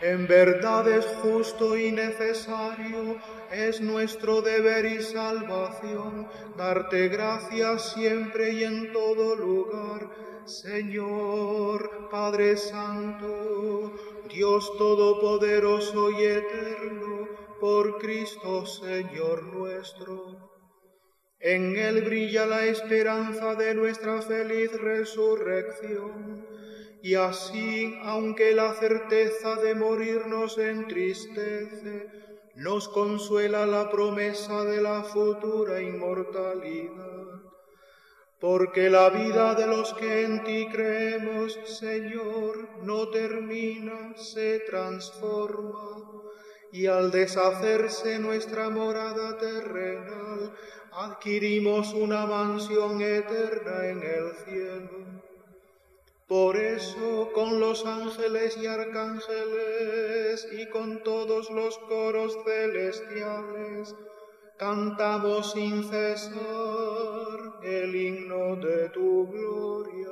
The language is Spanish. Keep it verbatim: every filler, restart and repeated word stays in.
En verdad es justo y necesario, es nuestro deber y salvación, darte gracias siempre y en todo lugar, Señor, Padre Santo, Dios Todopoderoso y Eterno, por Cristo Señor nuestro. En Él brilla la esperanza de nuestra feliz resurrección, y así, aunque la certeza de morir nos entristece, nos consuela la promesa de la futura inmortalidad. Porque la vida de los que en ti creemos, Señor, no termina, se transforma, y al deshacerse nuestra morada terrenal, adquirimos una mansión eterna en el cielo. Por eso, con los ángeles y arcángeles y con todos los coros celestiales, cantamos sin cesar el himno de tu gloria.